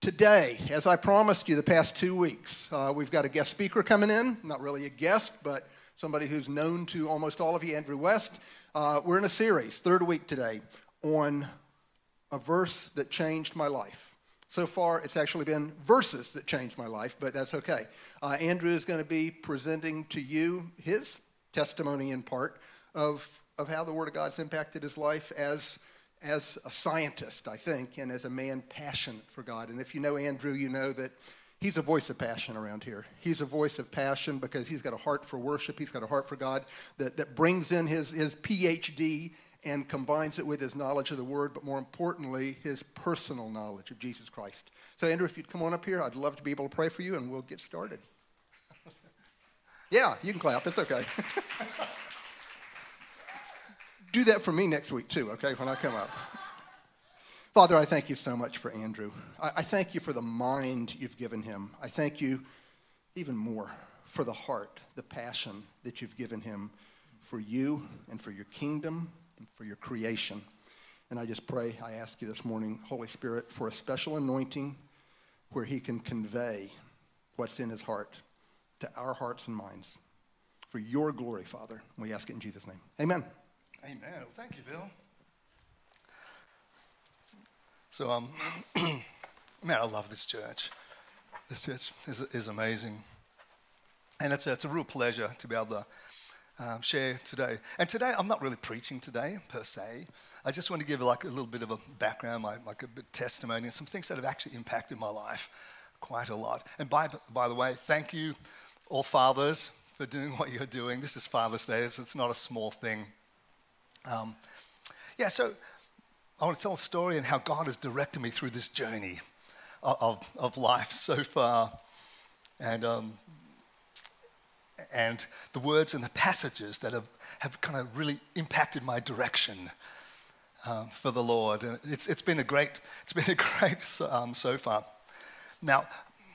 Today, as I promised you the past 2 weeks, we've got a guest speaker coming in. Not really a guest, but somebody who's known to almost all of you, Andrew West. We're in a series, third week today, on a verse that changed my life. So far, it's actually been verses that changed my life, but that's okay. Andrew is going to be presenting to you his testimony in part of how the Word of God's impacted his life as a scientist, I think, and as a man passionate for God. And if you know Andrew, you know that he's a voice of passion around here. He's a voice of passion because he's got a heart for worship. He's got a heart for God that brings in his PhD and combines it with his knowledge of the Word, but more importantly, his personal knowledge of Jesus Christ. So, Andrew, if you'd come on up here, I'd love to be able to pray for you, and we'll get started. Yeah, you can clap. It's okay. Do that for me next week, too, okay, when I come up. Father, I thank you so much for Andrew. I thank you for the mind you've given him. I thank you even more for the heart, the passion that you've given him for you and for your kingdom and for your creation. And I just pray, I ask you this morning, Holy Spirit, for a special anointing where he can convey what's in his heart to our hearts and minds. For your glory, Father, we ask it in Jesus' name. Amen. Amen. Well, thank you, Bill. So, man, I love this church. This church is amazing. And it's a real pleasure to be able to share today. And today, I'm not really preaching today, per se. I just want to give like a little bit of a background, like a bit of testimony, and some things that have actually impacted my life quite a lot. And by the way, thank you, all fathers, for doing what you're doing. This is Father's Day. It's not a small thing. So I want to tell a story and how God has directed me through this journey of life so far, and the words and the passages that have kind of really impacted my direction for the Lord. And it's been a great so far. Now,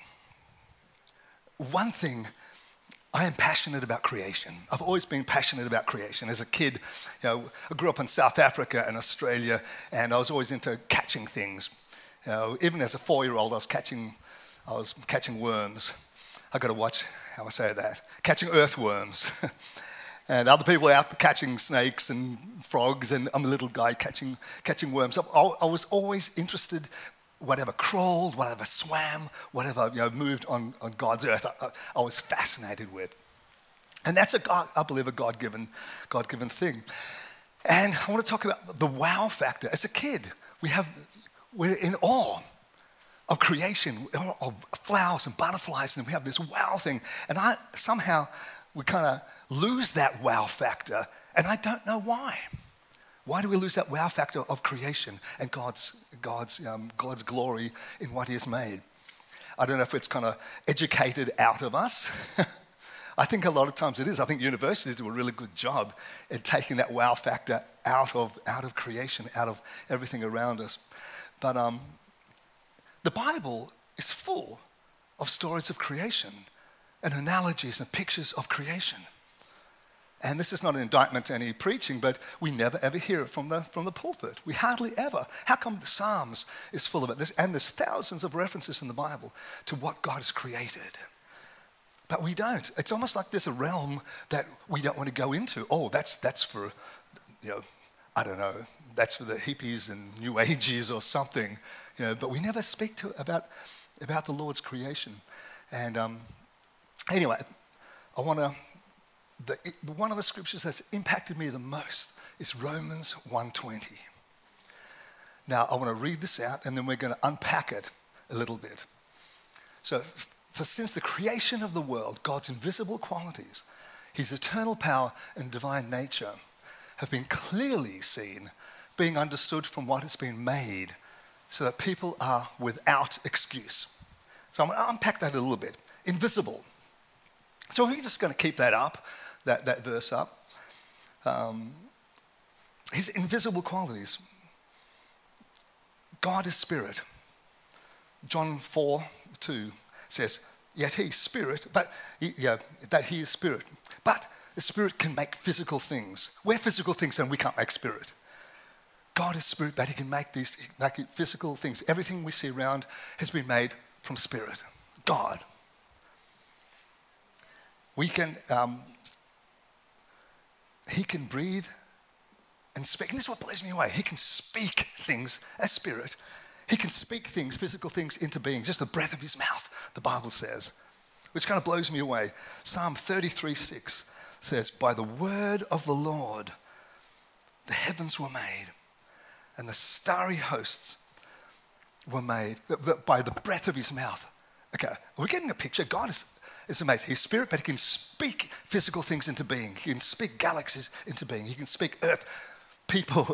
one thing. I am passionate about creation. I've always been passionate about creation. As a kid, I grew up in South Africa and Australia, and I was always into catching things. Even as a 4-year-old, I was catching worms. I got to watch how I say that. Catching earthworms. And other people are out catching snakes and frogs, and I'm a little guy catching worms. I was always interested. Whatever crawled, whatever swam, whatever moved on God's earth, I was fascinated with. And that's I believe, a God-given thing. And I want to talk about the wow factor. As a kid, we're in awe of creation, of flowers and butterflies, and we have this wow thing. And we kind of lose that wow factor, and I don't know why. Why do we lose that wow factor of creation and God's glory in what He has made? I don't know if it's kind of educated out of us. I think a lot of times it is. I think universities do a really good job in taking that wow factor out of creation, out of everything around us. But the Bible is full of stories of creation and analogies and pictures of creation. And this is not an indictment to any preaching, but we never ever hear it from the pulpit. We hardly ever. How come the Psalms is full of it? There's thousands of references in the Bible to what God has created. But we don't. It's almost like there's a realm that we don't want to go into. Oh, that's for, I don't know, that's for the hippies and New Ages or something. But we never speak about the Lord's creation. And anyway, one of the scriptures that's impacted me the most is Romans 1:20. Now, I want to read this out, and then we're going to unpack it a little bit. So, for since the creation of the world, God's invisible qualities, His eternal power and divine nature have been clearly seen, being understood from what has been made, so that people are without excuse. So I'm going to unpack that a little bit. Invisible. So we're just going to keep that up. That verse up. His invisible qualities. God is spirit. John 4:2 says, yet He is spirit, that He is spirit. But the spirit can make physical things. We're physical things and we can't make spirit. God is spirit, but he can make physical things. Everything we see around has been made from spirit. God. He can breathe and speak. And this is what blows me away. He can speak things as spirit. He can speak things, physical things, into being. Just the breath of his mouth, the Bible says. Which kind of blows me away. Psalm 33:6 says, by the word of the Lord, the heavens were made, and the starry hosts were made by the breath of his mouth. Okay, are we getting a picture? God is amazing. He's spirit, but he can speak physical things into being. He can speak galaxies into being. He can speak earth, people,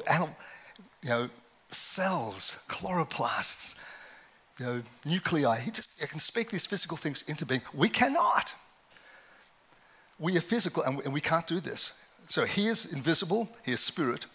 cells, chloroplasts, nuclei. He can speak these physical things into being. We cannot. We are physical, and we can't do this. So he is invisible. He is spirit.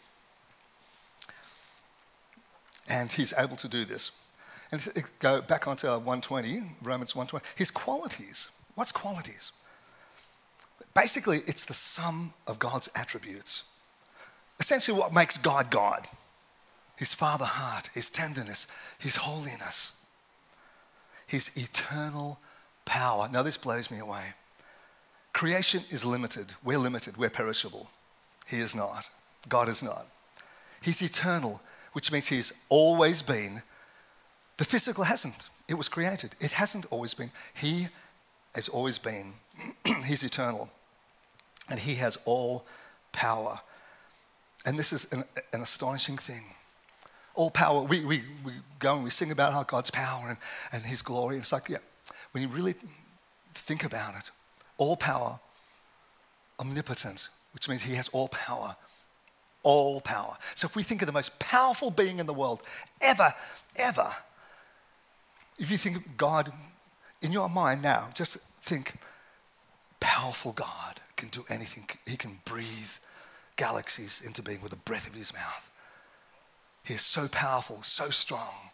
And he's able to do this. And go back onto 120, Romans 1:20. His qualities. What's qualities? Basically, it's the sum of God's attributes. Essentially, what makes God God. His father heart, his tenderness, his holiness, his eternal power. Now, this blows me away. Creation is limited. We're perishable. He is not. God is not. He's eternal, which means he's always been. The physical hasn't. It was created. It hasn't always been. He has always been. He's eternal. And he has all power. And this is an astonishing thing. All power. We go and we sing about how God's power and his glory. It's like, when you really think about it, all power, omnipotent, which means he has all power. All power. So if we think of the most powerful being in the world ever, if you think of God in your mind now, just think, powerful God can do anything. He can breathe galaxies into being with the breath of his mouth. He is so powerful, so strong.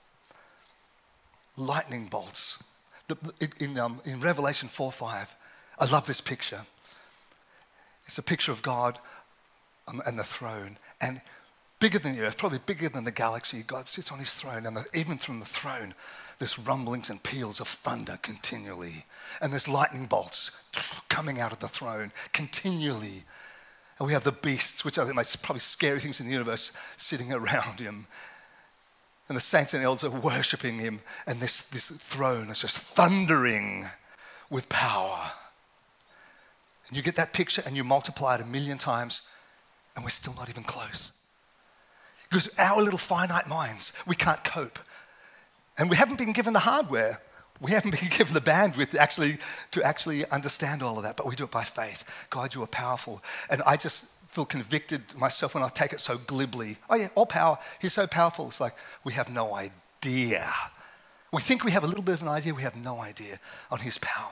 Lightning bolts. In Revelation 4:5, I love this picture. It's a picture of God and the throne. And bigger than the earth, probably bigger than the galaxy, God sits on his throne. And even from the throne, there's rumblings and peals of thunder continually. And there's lightning bolts coming out of the throne continually. And we have the beasts, which are the most probably scary things in the universe, sitting around him. And the saints and elders are worshipping him. And this throne is just thundering with power. And you get that picture and you multiply it 1,000,000 times, and we're still not even close. Because our little finite minds, we can't cope. And we haven't been given the hardware. We haven't been given the bandwidth to actually understand all of that, but we do it by faith. God, you are powerful. And I just feel convicted myself when I take it so glibly. Oh yeah, all power. He's so powerful. It's like we have no idea. We think we have a little bit of an idea. We have no idea on his power.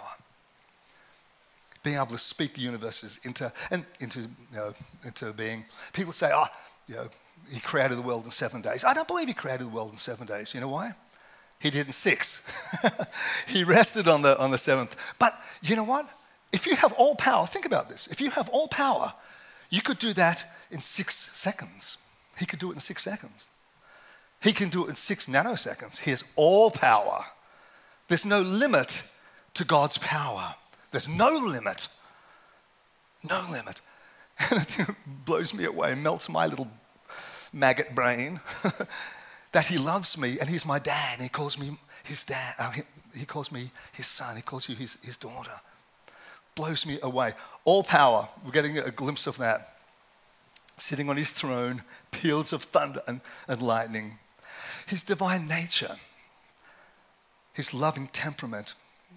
Being able to speak universes into being. People say, he created the world in 7 days. I don't believe he created the world in 7 days. You know why? He did in 6. He rested on the 7th. But you know what? If you have all power, think about this. If you have all power, you could do that in 6 seconds. He could do it in 6 seconds. He can do it in 6 nanoseconds. He has all power. There's no limit to God's power. There's no limit. No limit. And it blows me away, melts my little maggot brain that he loves me and he's my dad. And he calls me his dad. He calls me his son. He calls you his daughter. Blows me away. All power. We're getting a glimpse of that. Sitting on his throne, peals of thunder and lightning. His divine nature. His loving temperament.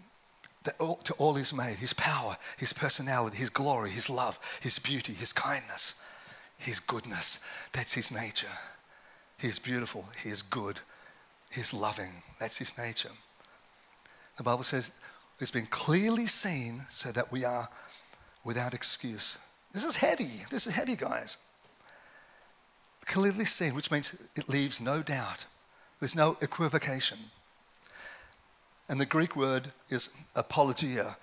To all he's made, his power, his personality, his glory, his love, his beauty, his kindness, his goodness. That's his nature. He is beautiful, he is good, he is loving. That's his nature. The Bible says it's been clearly seen so that we are without excuse. This is heavy, guys. Clearly seen, which means it leaves no doubt. There's no equivocation. And the Greek word is apologia.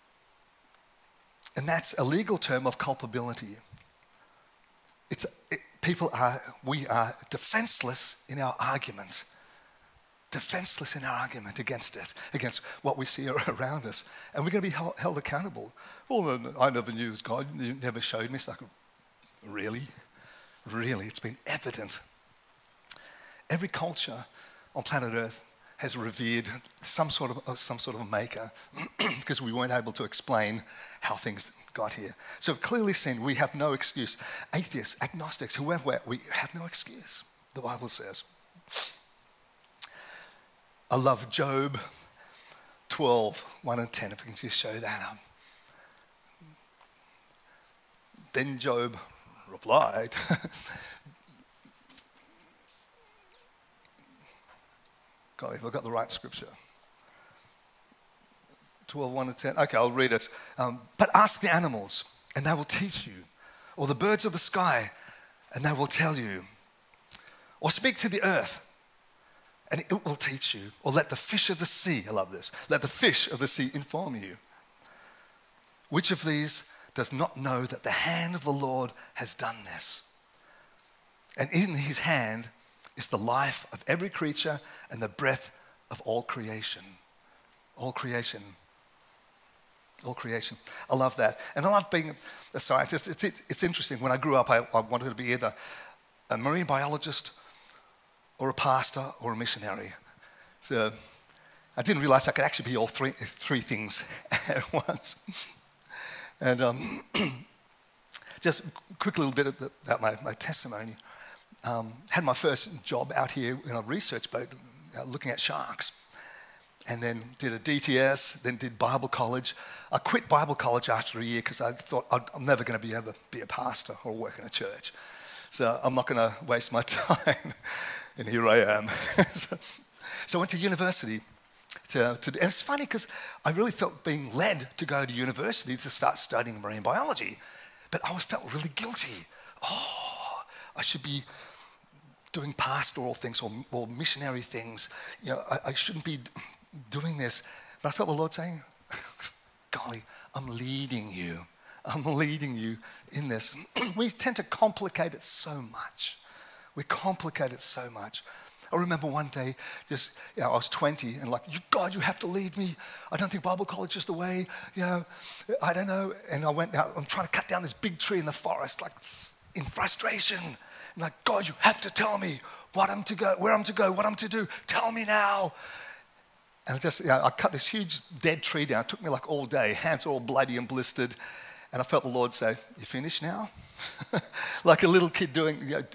And that's a legal term of culpability. we are defenseless in our argument. Defenseless in our argument against it, against what we see around us. And we're going to be held accountable. Oh, I never knew it was God. You never showed me. It's like, really? Really? It's been evident. Every culture on planet Earth has revered some sort of a maker because we weren't able to explain how things got here. So clearly seen, we have no excuse. Atheists, agnostics, whoever, we have no excuse, the Bible says. I love Job 12, 1 and 10, if we can just show that up. Then Job replied, God, if I've got the right scripture. 12, 1 and 10. Okay, I'll read it. But ask the animals, and they will teach you, or the birds of the sky, and they will tell you. Or speak to the earth, and it will teach you. Or let the fish of the sea, I love this, let the fish of the sea inform you. Which of these does not know that the hand of the Lord has done this? And in his hand is the life of every creature and the breath of all creation. All creation. All creation. I love that. And I love being a scientist. It's interesting. When I grew up, I wanted to be either a marine biologist or a pastor or a missionary. So I didn't realize I could actually be all three things at once. And just a quick little bit about my testimony. Had my first job out here in a research boat looking at sharks. And then did a DTS, then did Bible college. I quit Bible college after a year because I thought I'm never going to be able to be a pastor or work in a church. So I'm not going to waste my time. And here I am. So I went to university. And it's funny because I really felt being led to go to university to start studying marine biology. But I felt really guilty. Oh, I should be doing pastoral things or missionary things. You know, I shouldn't be doing this. But I felt the Lord saying, golly, I'm leading you. I'm leading you in this. We tend to complicate it so much. We complicate it so much. I remember one day, I was 20 and like, God, you have to lead me. I don't think Bible college is the way, I don't know. And I went out, I'm trying to cut down this big tree in the forest, like in frustration. I'm like, God, you have to tell me what I'm to go, where I'm to go, what I'm to do. Tell me now. And I cut this huge dead tree down. It took me like all day, hands all bloody and blistered. And I felt the Lord say, you finished now? Like a little kid doing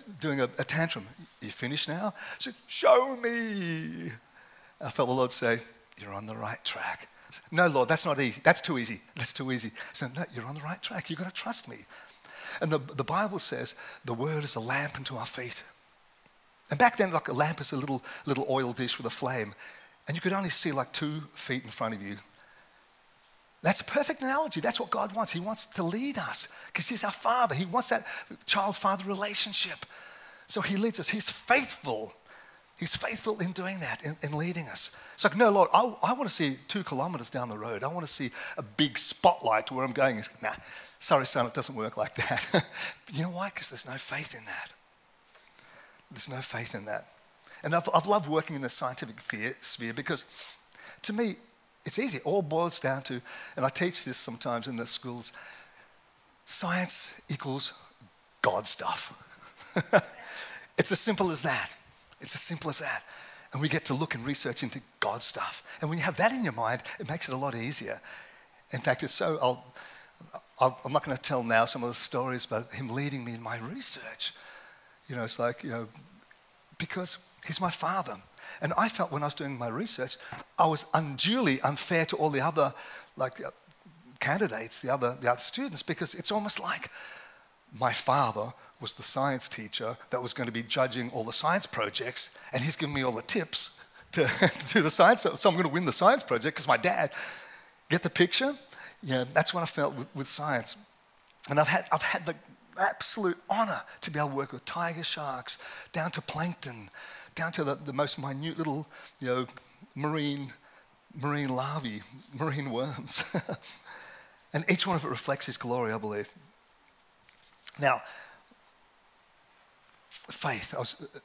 a tantrum. You finished now? I said, show me. I felt the Lord say, you're on the right track. I said, no, Lord, that's not easy. That's too easy. That's too easy. I said, no, you're on the right track. You've got to trust me. And the Bible says the word is a lamp unto our feet. And back then, like a lamp is a little oil dish with a flame. And you could only see like 2 feet in front of you. That's a perfect analogy. That's what God wants. He wants to lead us because he's our Father. He wants that child-father relationship. So he leads us. He's faithful. He's faithful in doing that, in leading us. It's like, no, Lord, I want to see 2 kilometers down the road. I want to see a big spotlight to where I'm going. Nah, sorry, son, it doesn't work like that. You know why? Because there's no faith in that. There's no faith in that. And I've loved working in the scientific sphere because to me, it's easy. It all boils down to, and I teach this sometimes in the schools, science equals God stuff. It's as simple as that. It's as simple as that. And we get to look and research into God stuff. And when you have that in your mind, it makes it a lot easier. In fact, it's so, I'm not going to tell now some of the stories about him leading me in my research. It's like, because he's my Father. And I felt when I was doing my research, I was unduly unfair to all the other candidates, the other students, because it's almost like my father was the science teacher that was going to be judging all the science projects, and he's giving me all the tips to do the science. So I'm going to win the science project because my dad. Get the picture? Yeah, that's what I felt with science. And I've had the absolute honor to be able to work with tiger sharks, down to plankton, down to the most minute little, marine larvae, marine worms. And each one of it reflects his glory, I believe. Now, faith.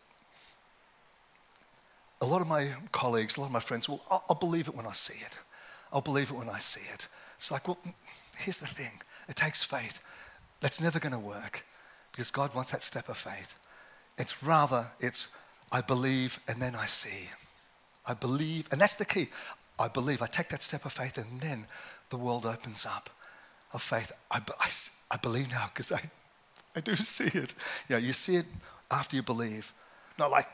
A lot of my colleagues, a lot of my friends, well, I'll believe it when I see it. I'll believe it when I see it. It's like, well, here's the thing. It takes faith. That's never going to work because God wants that step of faith. It's I believe and then I see. I believe, and that's the key. I believe. I take that step of faith and then the world opens up of faith. I believe now because I do see it. You see it after you believe. Not like,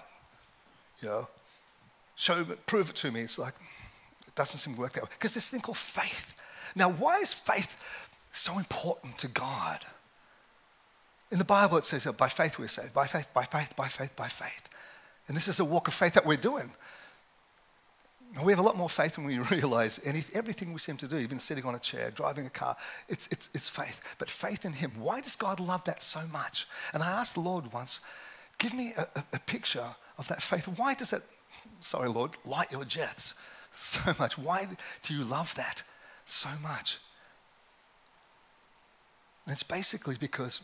prove it to me. It's like, it doesn't seem to work that way. Because this thing called faith. Now, why is faith so important to God? In the Bible, it says, by faith we're saved. By faith, by faith, by faith, by faith. And this is a walk of faith that we're doing. We have a lot more faith than we realize. Everything we seem to do, even sitting on a chair, driving a car, it's faith. But faith in Him. Why does God love that so much? And I asked the Lord once, give me a picture of that faith. Why does that, sorry Lord, light your jets so much? Why do you love that so much? And it's basically because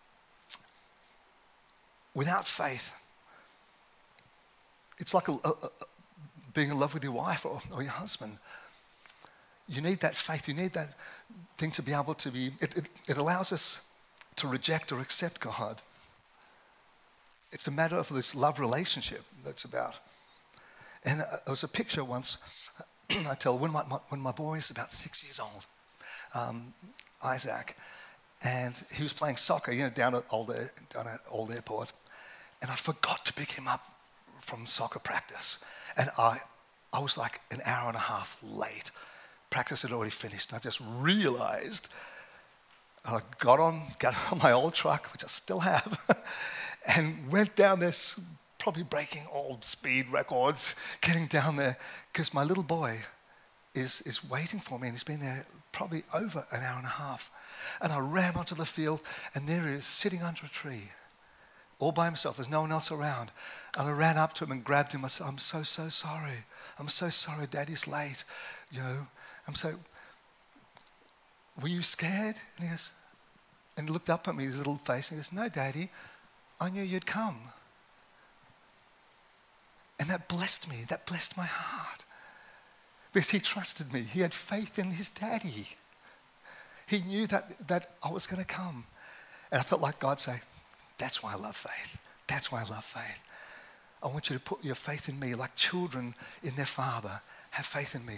without faith, it's like being in love with your wife or your husband. You need that faith. You need that thing to be able to be, it allows us to reject or accept God. It's a matter of this love relationship that's about. And there was a picture once, I tell, when my boy is about 6 years old, Isaac, and he was playing soccer, down at Old Airport, and I forgot to pick him up from soccer practice. And I was like an hour and a half late. Practice had already finished, and I just realized I got on my old truck, which I still have, and went down there, probably breaking old speed records, getting down there, because my little boy is waiting for me, and he's been there probably over an hour and a half. And I ran onto the field, and there he is, sitting under a tree, all by himself. There's no one else around. And I ran up to him and grabbed him. I said, I'm so sorry. I'm so sorry, Daddy's late. Were you scared? And he looked up at me, his little face, and he goes, no, Daddy, I knew you'd come. And that blessed me. That blessed my heart. Because he trusted me. He had faith in his daddy. He knew that I was going to come. And I felt like God say, that's why I love faith. That's why I love faith. I want you to put your faith in me like children in their father. Have faith in me.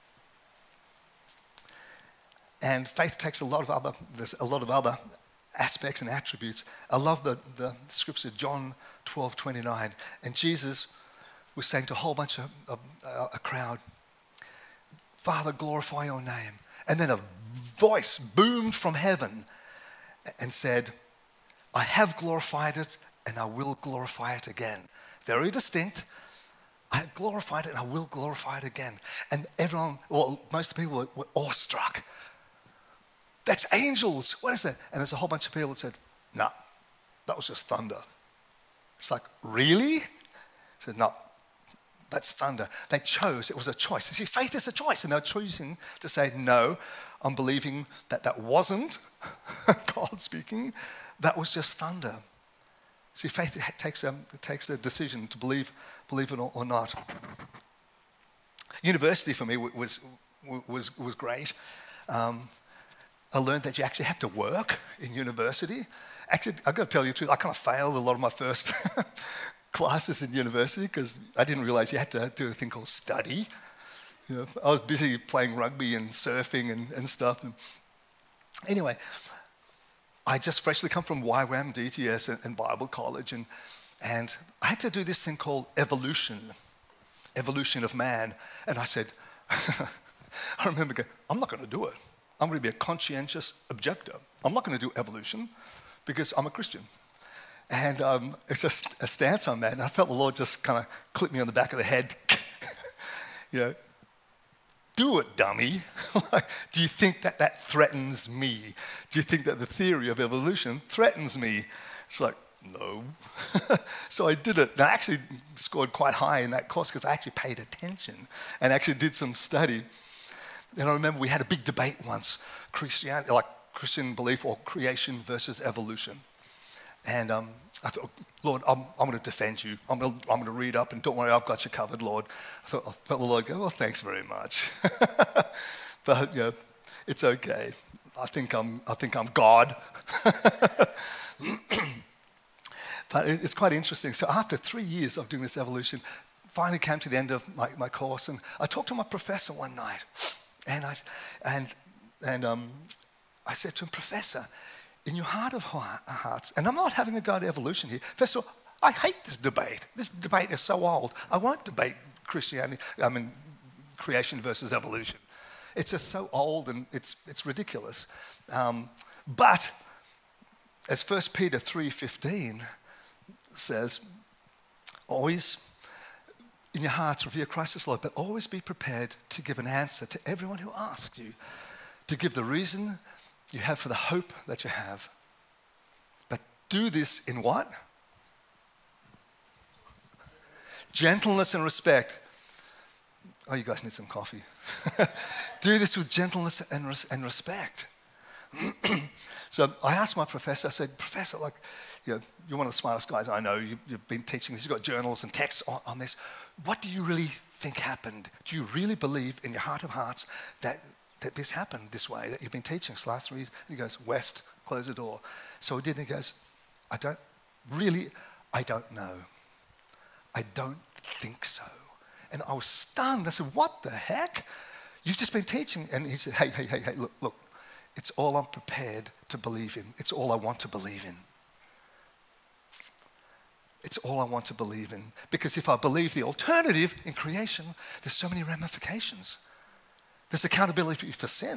And faith takes there's a lot of other aspects and attributes. I love the scripture, John 12:29. And Jesus was saying to a whole bunch of a crowd, Father, glorify your name. And then a voice boomed from heaven and said, I have glorified it and I will glorify it again. Very distinct. I have glorified it and I will glorify it again. And most people were awestruck. That's angels. What is that? And there's a whole bunch of people that said, no, that was just thunder. It's like, really? I said, no, that's thunder. They chose. It was a choice. You see, faith is a choice. And they're choosing to say, no, I'm believing that wasn't God speaking. That was just thunder. See, faith takes a decision to believe it or not. University for me was great. I learned that you actually have to work in university. Actually, I've got to tell you the truth, I kind of failed a lot of my first classes in university because I didn't realize you had to do a thing called study. I was busy playing rugby and surfing and stuff. Anyway, I just freshly come from YWAM, DTS, and Bible college, and I had to do this thing called evolution of man. And I said, I remember going, I'm not going to do it. I'm going to be a conscientious objector. I'm not going to do evolution because I'm a Christian. And it's just a stance on that. And I felt the Lord just kind of clip me on the back of the head. Do it, dummy. Do you think that threatens me? Do you think that the theory of evolution threatens me? It's like, no. So I did it. And I actually scored quite high in that course because I actually paid attention and actually did some study. And I remember we had a big debate once, Christian belief or creation versus evolution. And I thought, Lord, I'm going to defend you. I'm going to read up, and don't worry, I've got you covered, Lord. I felt the Lord go, well, thanks very much. But it's okay. I think I'm God. But it's quite interesting. So after 3 years of doing this evolution, finally came to the end of my course, and I talked to my professor one night, and I said to him, Professor, in your heart of hearts, and I'm not having a go at evolution here. First of all, I hate this debate. This debate is so old. I won't debate creation versus evolution. It's just so old and it's ridiculous. But as 1 Peter 3:15 says, always in your hearts revere Christ as Lord, but always be prepared to give an answer to everyone who asks you, to give the reason you have for the hope that you have. But do this in what? Gentleness and respect. Oh, you guys need some coffee. Do this with gentleness and respect. So I asked my professor, I said, Professor, you're one of the smartest guys I know. You've been teaching this. You've got journals and texts on this. What do you really think happened? Do you really believe in your heart of hearts that this happened this way, that you've been teaching this last 3 years? And he goes, West, close the door. So he did, and he goes, I don't know. I don't think so. And I was stunned. I said, what the heck? You've just been teaching. And he said, hey, look, it's all I'm prepared to believe in. It's all I want to believe in. It's all I want to believe in. Because if I believe the alternative in creation, there's so many ramifications. There's accountability for sin.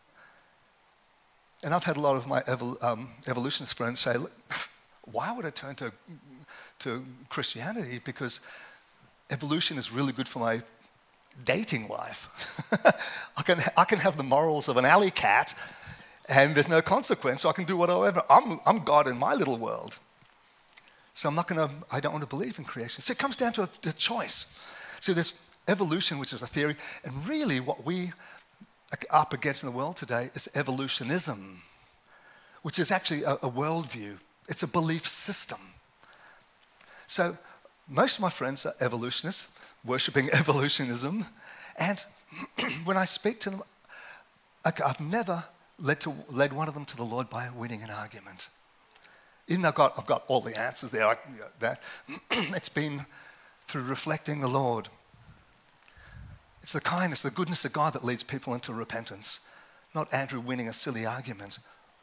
And I've had a lot of my evolutionist friends say, look, why would I turn to Christianity? Because evolution is really good for my dating life. I can have the morals of an alley cat, and there's no consequence, so I can do whatever. I'm God in my little world. So I don't want to believe in creation. So it comes down to a choice. So there's evolution, which is a theory, and really what we are up against in the world today is evolutionism, which is actually a worldview. It's a belief system. So most of my friends are evolutionists, worshipping evolutionism, and when I speak to them, I've never led one of them to the Lord by winning an argument. Even though I've got all the answers there, it's been through reflecting the Lord. It's the kindness, the goodness of God that leads people into repentance, not Andrew winning a silly argument.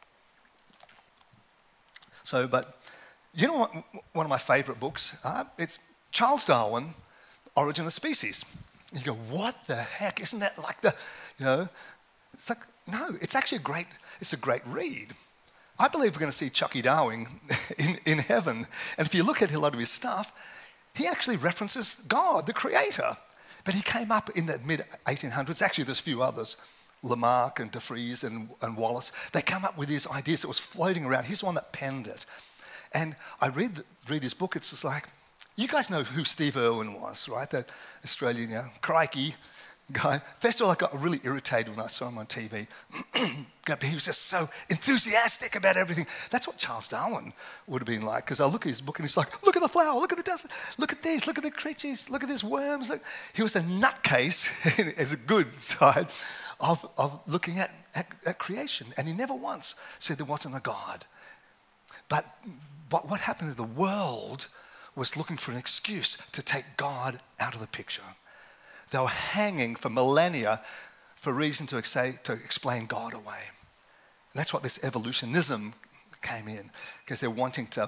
So, but you know what? One of my favorite books, it's Charles Darwin, Origin of Species. You go, what the heck? Isn't that like it's like, no, it's actually a great read. I believe we're going to see Chucky Darwin in heaven. And if you look at a lot of his stuff, he actually references God, the creator. But he came up in the mid-1800s. Actually, there's a few others, Lamarck and De Vries and Wallace. They come up with these ideas that was floating around. He's the one that penned it. And I read his book. It's just like, you guys know who Steve Irwin was, right? That Australian, crikey guy. First of all, I got really irritated when I saw him on TV. He was just so enthusiastic about everything. That's what Charles Darwin would have been like, because I look at his book and he's like, look at the flower, look at the dust, look at these, look at the creatures, look at these worms. Look. He was a nutcase, as a good side, of looking at creation. And he never once said there wasn't a God. But what happened is the world was looking for an excuse to take God out of the picture. They were hanging for millennia for reason to explain God away. And that's what this evolutionism came in, because they're wanting to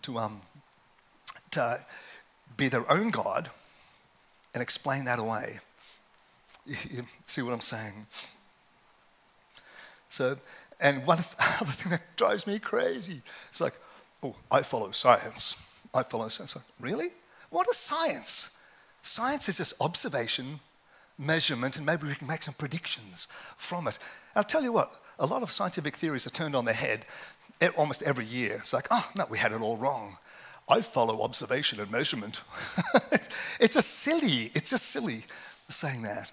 be their own God and explain that away. You see what I'm saying? So, and one other thing that drives me crazy, it's like, oh, I follow science. Like, really? What is science? Science is just observation, measurement, and maybe we can make some predictions from it. And I'll tell you what, a lot of scientific theories are turned on their head almost every year. It's like, oh, no, we had it all wrong. I follow observation and measurement. It's just silly saying that.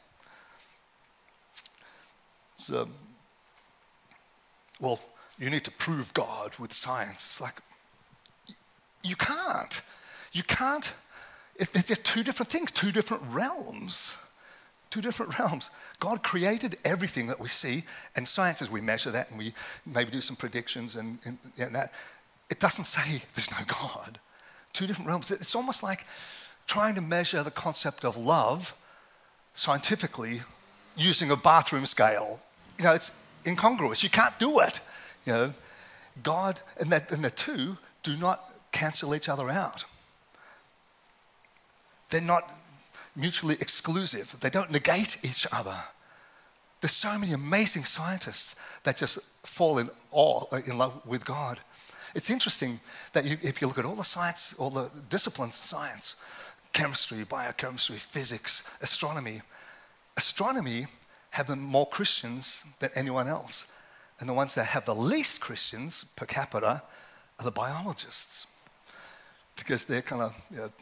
So, well, you need to prove God with science. It's like, You can't. You can't. They're just two different things, two different realms. Two different realms. God created everything that we see, and science, as we measure that and we maybe do some predictions and that, it doesn't say there's no God. Two different realms. It's almost like trying to measure the concept of love scientifically using a bathroom scale. It's incongruous. You can't do it. God and the two do not cancel each other out. They're not mutually exclusive. They don't negate each other. There's so many amazing scientists that just fall in awe, in love with God. It's interesting that if you look at all the science, all the disciplines of science, chemistry, biochemistry, physics, astronomy have more Christians than anyone else. And the ones that have the least Christians per capita are the biologists. Because they're kind of,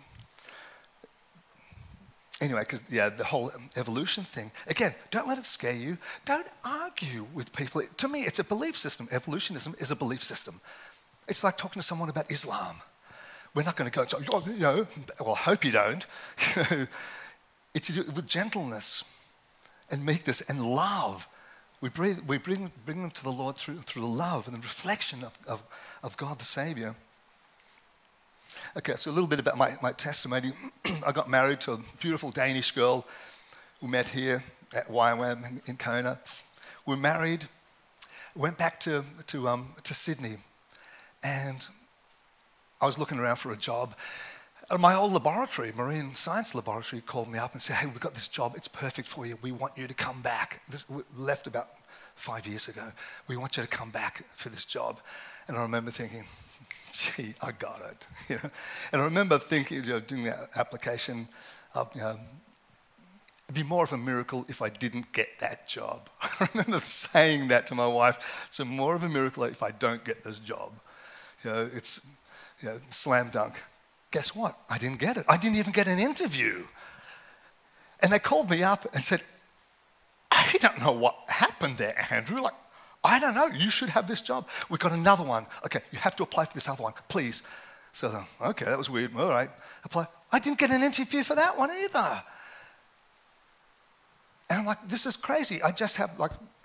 anyway, because the whole evolution thing, again, don't let it scare you. Don't argue with people. To me, it's a belief system. Evolutionism is a belief system. It's like talking to someone about Islam. We're not going to go, well, I hope you don't. It's with gentleness and meekness and love. We bring them to the Lord through the love and the reflection of God the Savior. Okay, so a little bit about my testimony. I got married to a beautiful Danish girl we met here at YWAM in Kona. We were married, went back to Sydney, and I was looking around for a job. My old laboratory, marine science laboratory, called me up and said, hey, we've got this job, it's perfect for you, we want you to come back. We left about 5 years ago. We want you to come back for this job. And I remember thinking, gee, I got it. And I remember thinking, doing that application, it'd be more of a miracle if I didn't get that job. I remember saying that to my wife, it's more of a miracle if I don't get this job. It's slam dunk. Guess what? I didn't get it. I didn't even get an interview. And they called me up and said, I don't know what happened there, Andrew. I don't know. You should have this job. We've got another one. Okay, you have to apply for this other one, please. So, okay, that was weird. All right, apply. I didn't get an interview for that one either. And I'm like, this is crazy. I just have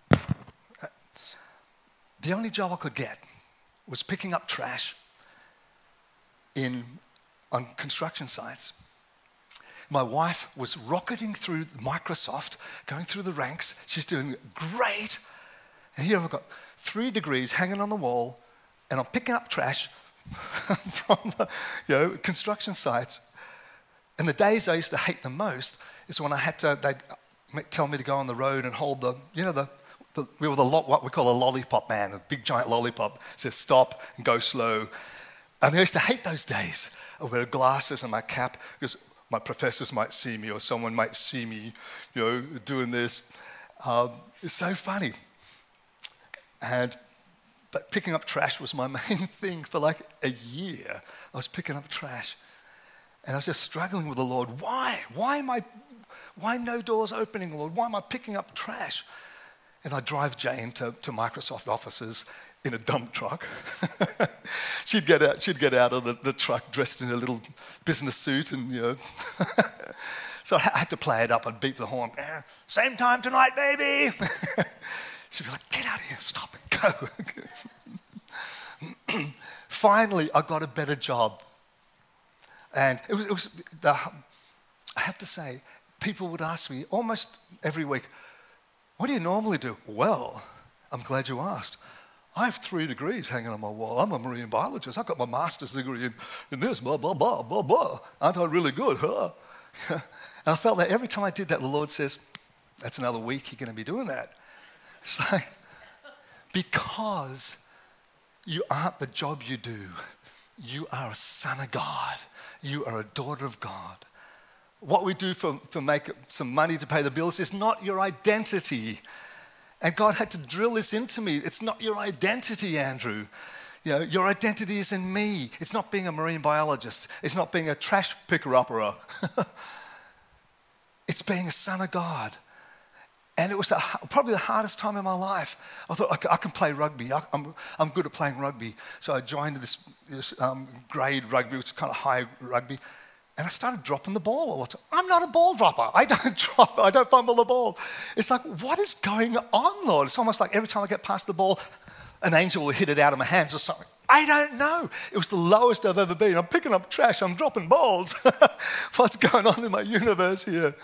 the only job I could get was picking up trash on construction sites. My wife was rocketing through Microsoft, going through the ranks. She's doing great. And here I've got 3 degrees hanging on the wall, and I'm picking up trash from construction sites. And the days I used to hate the most is when they'd tell me to go on the road and hold we were what we call a lollipop man, a big giant lollipop. It says stop and go slow. And I used to hate those days. I wear glasses and my cap because my professors might see me or someone might see me, doing this. It's so funny. But picking up trash was my main thing for a year. I was picking up trash. And I was just struggling with the Lord. Why? Why no doors opening, Lord? Why am I picking up trash? And I'd drive Jane to Microsoft offices in a dump truck. She'd get out of the truck dressed in a little business suit and, So I had to play it up. I'd beep the horn. Same time tonight, baby. She'd be like, get out of here, stop and go. Finally, I got a better job. And I have to say, people would ask me almost every week, what do you normally do? Well, I'm glad you asked. I have 3 degrees hanging on my wall. I'm a marine biologist. I've got my master's degree in this, blah, blah, blah, blah, blah. Aren't I really good, huh? And I felt that every time I did that, the Lord says, that's another week you're going to be doing that. It's like, because you aren't the job you do. You are a son of God. You are a daughter of God. What we do to make some money to pay the bills is not your identity. And God had to drill this into me. It's not your identity, Andrew. Your identity is in me. It's not being a marine biologist. It's not being a trash picker-upper. It's being a son of God. And it was probably the hardest time in my life. I thought, I can play rugby. I'm good at playing rugby. So I joined this grade rugby, which is kind of high rugby. And I started dropping the ball all the time. I'm not a ball dropper. I don't drop. I don't fumble the ball. It's like, what is going on, Lord? It's almost like every time I get past the ball, an angel will hit it out of my hands or something. I don't know. It was the lowest I've ever been. I'm picking up trash. I'm dropping balls. What's going on in my universe here?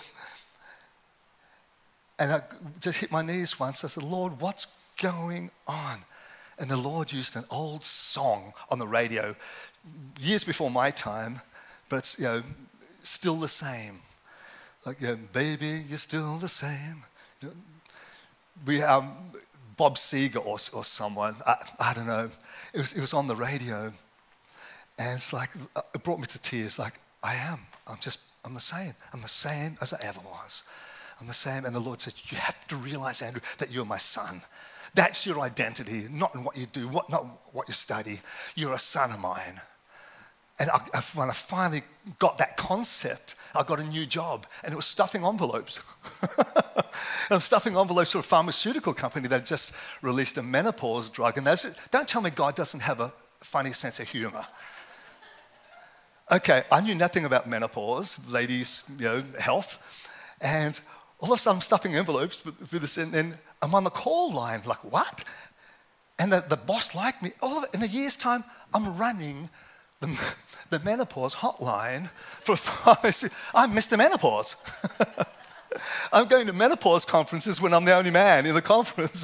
And I just hit my knees once. I said, Lord, what's going on? And the Lord used an old song on the radio years before my time, but it's, still the same. Like, baby, you're still the same. We Bob Seger or someone, I don't know. It was on the radio. And it's like, it brought me to tears. Like, I'm the same. I'm the same as I ever was. I'm the same. And the Lord said, you have to realize, Andrew, that you're my son. That's your identity, not in what you do, not what you study. You're a son of mine. And when I finally got that concept, I got a new job, and it was stuffing envelopes. I'm stuffing envelopes for a pharmaceutical company that just released a menopause drug. And don't tell me God doesn't have a funny sense of humor. Okay, I knew nothing about menopause, ladies' health, and all of a sudden I'm stuffing envelopes for this, and then I'm on the call line, like, what? And the boss liked me. In a year's time, I'm running the menopause hotline for a pharmacy. I'm Mr. Menopause. I'm going to menopause conferences when I'm the only man in the conference.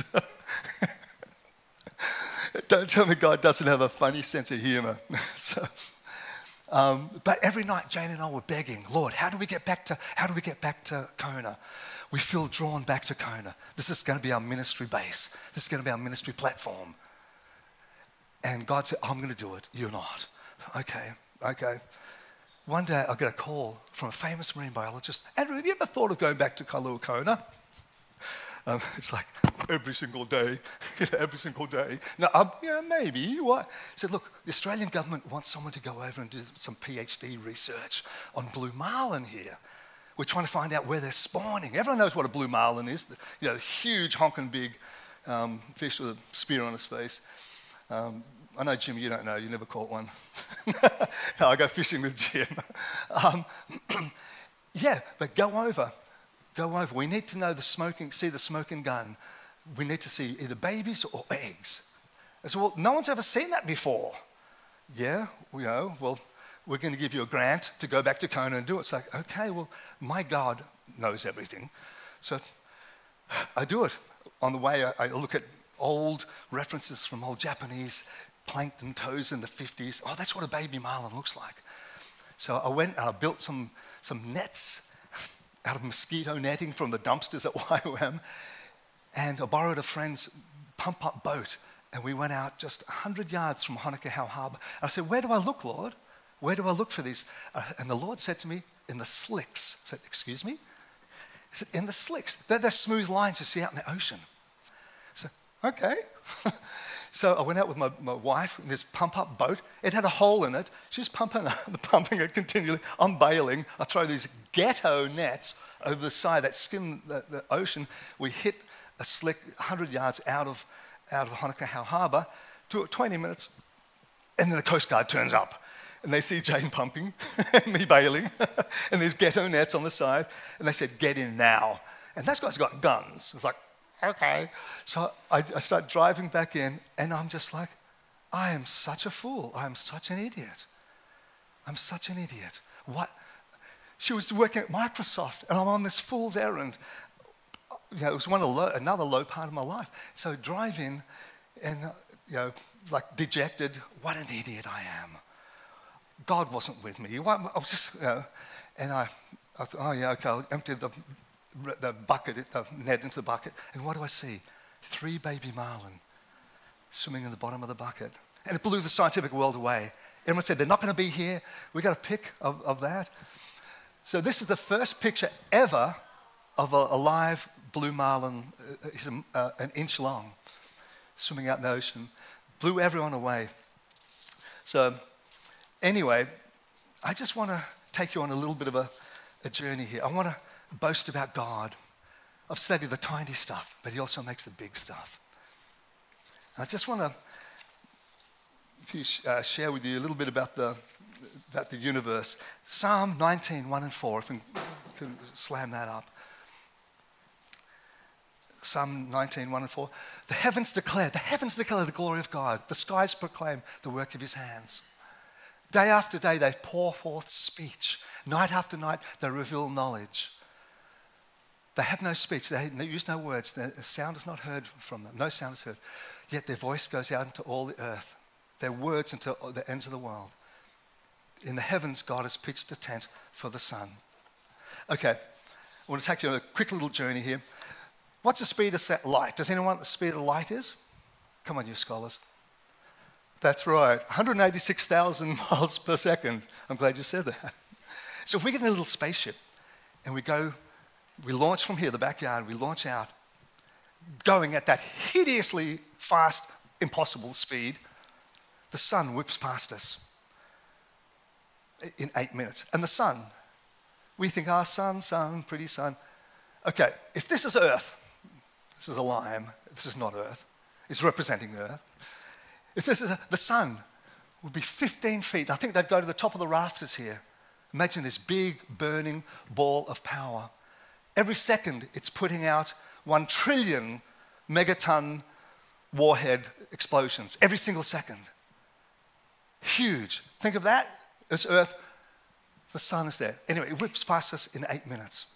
Don't tell me God doesn't have a funny sense of humor. But every night, Jane and I were begging, Lord, how do we get back to Kona? We feel drawn back to Kona. This is going to be our ministry base. This is going to be our ministry platform. And God said, I'm going to do it. You're not. Okay. One day I get a call from a famous marine biologist. Andrew, have you ever thought of going back to Kailua Kona? It's like every single day, every single day. No, maybe. What? He said, look, the Australian government wants someone to go over and do some PhD research on blue marlin here. We're trying to find out where they're spawning. Everyone knows what a blue marlin is. The huge, honking big fish with a spear on his face. I know, Jim, you don't know. You never caught one. No, I go fishing with Jim. But go over. We need to know see the smoking gun. We need to see either babies or eggs. I said, well, no one's ever seen that before. Yeah, well, we're going to give you a grant to go back to Kona and do it. It's like, okay, well, my God knows everything. So I do it. On the way, I look at old references from old Japanese plankton toes in the 50s. Oh, that's what a baby marlin looks like. So I went and I built some nets out of mosquito netting from the dumpsters at YOM, and I borrowed a friend's pump-up boat, and we went out just 100 yards from Honokaʻau Harbour. And I said, where do I look, Lord? Where do I look for these? And the Lord said to me, in the slicks. I said, excuse me? He said, in the slicks. They're smooth lines you see out in the ocean. I said, okay. So I went out with my wife in this pump-up boat. It had a hole in it. She's pumping it continually. I'm bailing. I throw these ghetto nets over the side that skim the ocean. We hit a slick 100 yards out of Honokaʻau Harbour, 20 minutes, and then the Coast Guard turns up. And they see Jane pumping, and me bailing, and there's ghetto nets on the side. And they said, get in now. And those guys got guns. It's like, okay. So I start driving back in, and I'm just like, I am such a fool. I am such an idiot. I'm such an idiot. What? She was working at Microsoft, and I'm on this fool's errand. It was another low part of my life. So drive in, and like dejected. What an idiot I am. God wasn't with me. I was just, and I thought, oh yeah, okay. I'll empty the bucket, the net into the bucket, and what do I see? 3 baby marlin swimming in the bottom of the bucket. And it blew the scientific world away. Everyone said, they're not going to be here. We got a pic of that. So this is the first picture ever of a live blue marlin. He's an inch long, swimming out in the ocean. Blew everyone away. So anyway, I just want to take you on a little bit of a journey here. I want to boast about God. of study the tiny stuff, but he also makes the big stuff. And I just want to share with you a little bit about the universe. Psalm 19, 1 and 4, if we can slam that up. Psalm 19, 1 and 4. The heavens declare the glory of God. The skies proclaim the work of his hands. Day after day they pour forth speech. Night after night they reveal knowledge. They have no speech. They use no words. The sound is not heard from them. No sound is heard. Yet their voice goes out into all the earth. Their words into the ends of the world. In the heavens, God has pitched a tent for the sun. Okay, I want to take you on a quick little journey here. What's the speed of light? Does anyone know what the speed of light is? Come on, you scholars. That's right, 186,000 miles per second. I'm glad you said that. So if we get in a little spaceship and we launch from here, the backyard, we launch out, going at that hideously fast, impossible speed, the sun whips past us in 8 minutes. And the sun, we think, sun, pretty sun. Okay, if this is Earth, this is a lime, this is not Earth, it's representing the Earth. If this is the sun, would be 15 feet. I think they'd go to the top of the rafters here. Imagine this big burning ball of power. Every second, it's putting out 1 trillion megaton warhead explosions. Every single second. Huge. Think of that as Earth. The sun is there. Anyway, it whips past us in 8 minutes.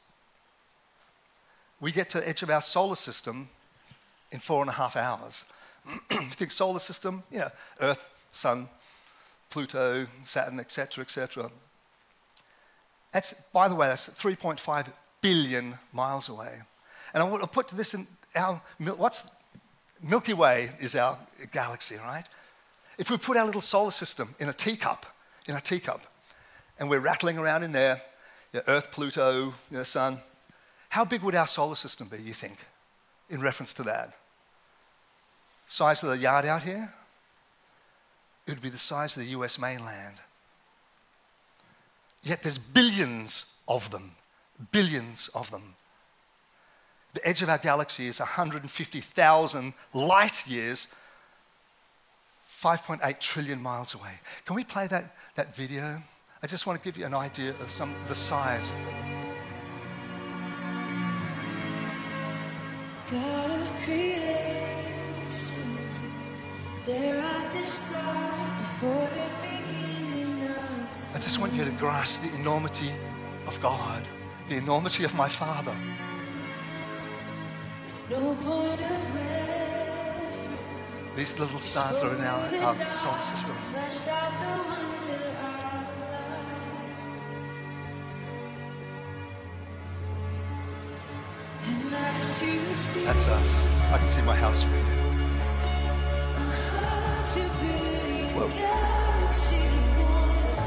We get to the edge of our solar system in 4.5 hours. You think solar system, Earth, Sun, Pluto, Saturn, etc., etc. By the way, that's 3.5 billion miles away. And I want to put this in Milky Way is our galaxy, right? If we put our little solar system in a teacup, and we're rattling around in there, Earth, Pluto, Sun, how big would our solar system be, you think, in reference to that? Size of the yard out here? It would be the size of the US mainland. Yet there's billions of them. Billions of them. The edge of our galaxy is 150,000 light years, 5.8 trillion miles away. Can we play that video? I just want to give you an idea of the size. God of creation, there at the start, before the beginning of I just want you to grasp the enormity of God, the enormity of my Father. With no point of reference. These little stars are in our solar system. Fleshed out the wonder of life. And as you speak, That's us. I can see my house from here. 100 billion Whoa. galaxies born.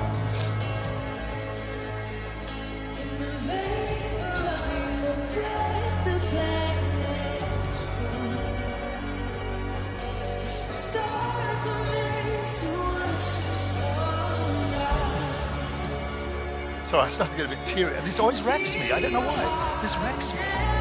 In the vapor of your breath, the planets form. Stars were made to worship so So I started to get a bit teary. This always wrecks me. I don't know why. This wrecks me.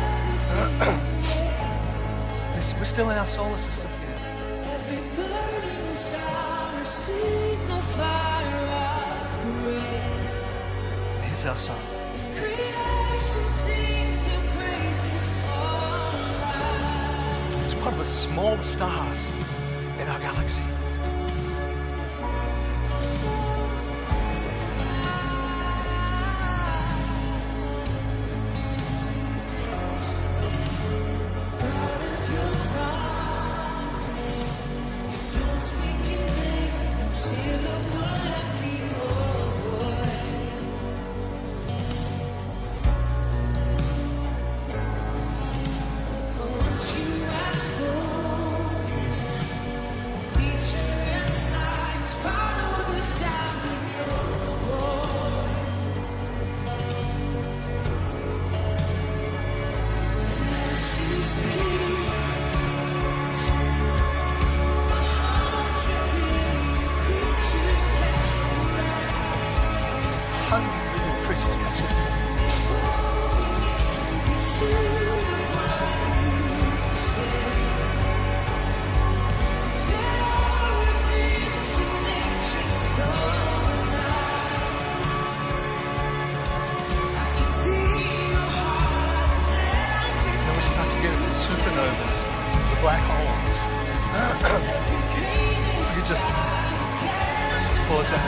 We're still in our solar system here. every burning star a signifier of grace. And here's our sun. If creation sings your praises all night. It's one of the smallest stars in our galaxy. Don't speak in vain, no syllable empty or void. For once you have spoken, each supernovas, the black holes. If you just pause that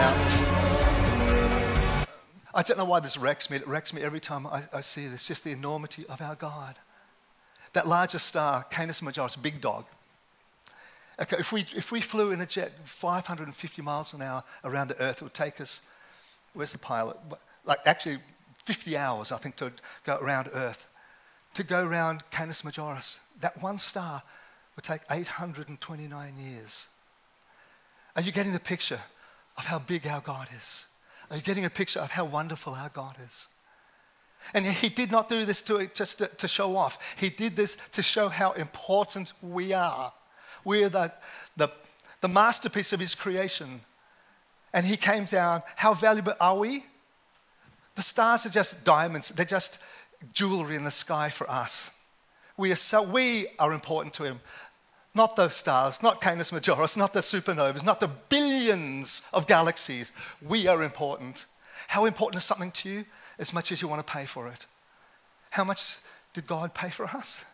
out. I don't know why this wrecks me. It wrecks me every time I see this, just the enormity of our God. That largest star, Canis Majoris, big dog. Okay, if we flew in a jet 550 miles an hour around the Earth, it would take us, where's the pilot? Like actually 50 hours, I think, to go around Earth. To go around Canis Majoris, that one star would take 829 years. Are you getting the picture of how big our God is? Are you getting a picture of how wonderful our God is? And he did not do this just to show off. He did this to show how important we are. We are the masterpiece of his creation. And he came down. How valuable are we? The stars are just diamonds. They're just jewelry in the sky for us. We are important to him. Not those stars, not Canis Majoris, not the supernovas, not the billions of galaxies. We are important. How important is something to you? As much as you want to pay for it. How much did God pay for us?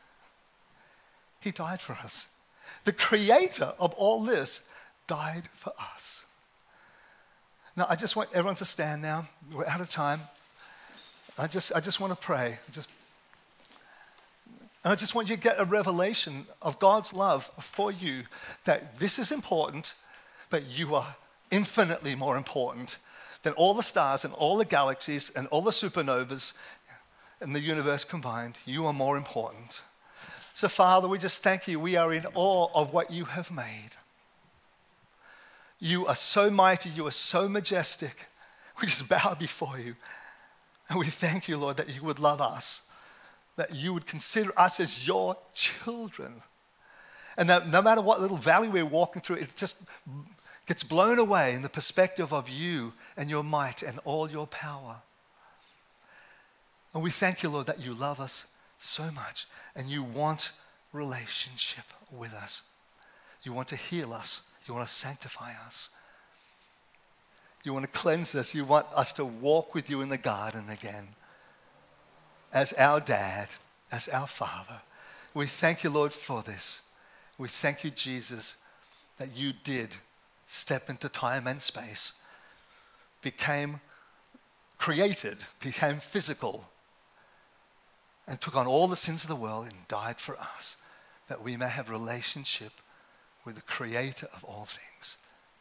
He died for us. The creator of all this died for us. Now, I just want everyone to stand now. We're out of time. I just want to pray. And I just want you to get a revelation of God's love for you, that this is important, but you are infinitely more important than all the stars and all the galaxies and all the supernovas and the universe combined. You are more important. So, Father, we just thank you. We are in awe of what you have made. You are so mighty. You are so majestic. We just bow before you. And we thank you, Lord, that you would love us, that you would consider us as your children. And that no matter what little valley we're walking through, it just gets blown away in the perspective of you and your might and all your power. And we thank you, Lord, that you love us so much and you want relationship with us. You want to heal us. You want to sanctify us. You want to cleanse us. You want us to walk with you in the garden again as our dad, as our father. We thank you, Lord, for this. We thank you, Jesus, that you did step into time and space, became created, became physical, and took on all the sins of the world and died for us, that we may have relationship with the creator of all things.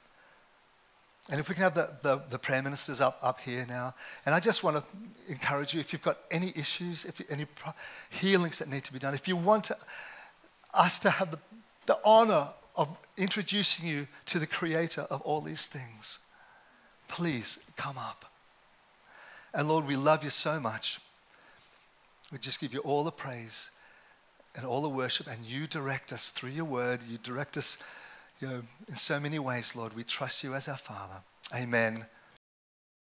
And if we can have the prayer ministers up here now. And I just want to encourage you, if you've got any issues, any healings that need to be done, if you want us to have the honor of introducing you to the creator of all these things, please come up. And Lord, we love you so much. We just give you all the praise and all the worship, and you direct us through your word. You direct us in so many ways, Lord. We trust you as our Father. Amen.